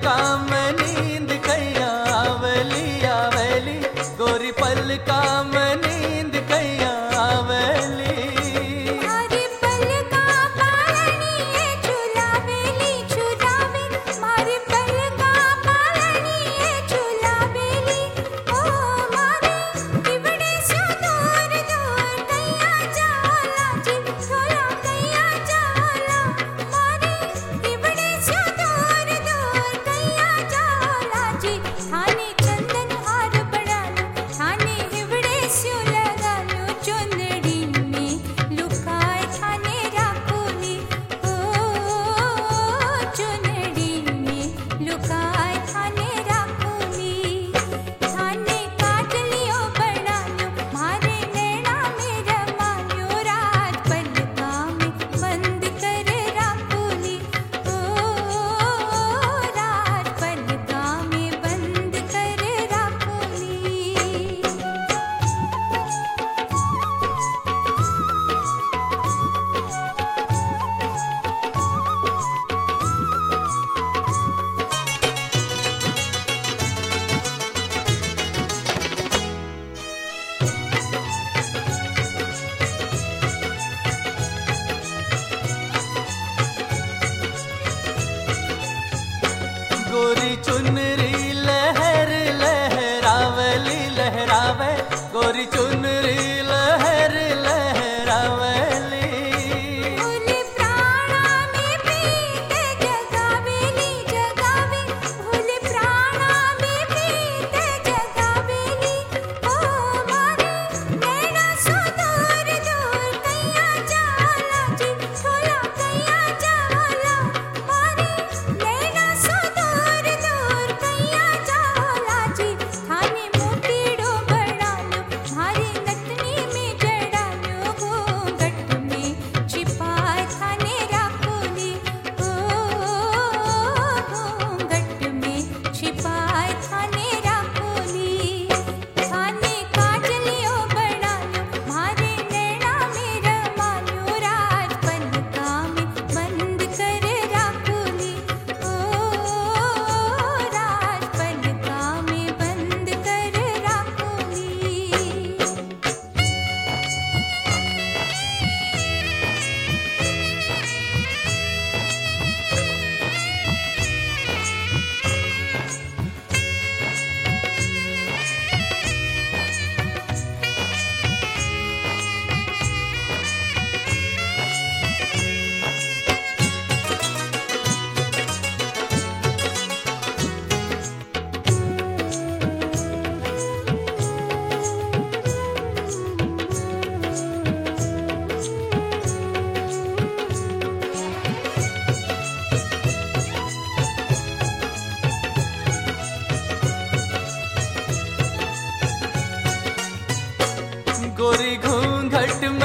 पलका में नींद कैया आवेली आवेली, गोरी पलका में नींद कैया आवेली। मारी पलका पालनी है झुलावेली झुलावे, मारी पलका पालनी है झुलावेली। ओ मारे इवड़े से दूर दूर कैया जाला जी, थोड़ा कैया जाला। मारे इवड़े से दूर दूर कैया जाला जी, थाने चंदन हार बड़ा लो, थाने इवड़े से लगा लो, चुंदड़ी में लुकाए थाने राखोली। ओ चुंदड़ी में लुकाए थाने राखोली। थाने काट लियो बना लो, मारे नैना में रमा लो, राज पलका में बंद कर राखोली। ओ राज पलका में बंद कर राखोली। गोरी चुनरी लहर लहरावली लहरावे, गोरी चुनरी लहर लहरावली। भूले प्राणा में प्रीत जगावेली जगावे, भूले प्राणा में प्रीत जगावेली। ओ मारे नैना सो दूर दूर कैया जाला जी, थोड़ा कैया जाला। मारे नैना सो दूर दूर कैया जाला जी, थाने मोतीड़ो बड़ा लो, मारे नथनी में जड़ा लो, घूंघट में छिपाए थाने राखोली। ओ घूंघट में छिपाए थाने राखोली। थाने काट लियो बड़ा लो, मारे नैना में रमा लो, राज पलका में बंद कर राखोली। ओ राज पलका में बंद कर राखोली। गोरी घूंघट